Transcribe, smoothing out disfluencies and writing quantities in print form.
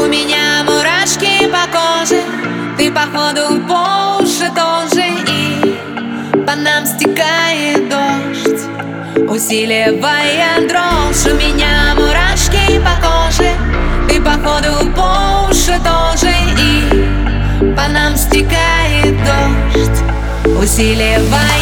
У меня мурашки по коже, ты походу по уши тоже, и по нам стекает дождь, усиливая дрожь. У меня мурашки по коже, ты походу по уши тоже, и по нам стекает дождь, усиливая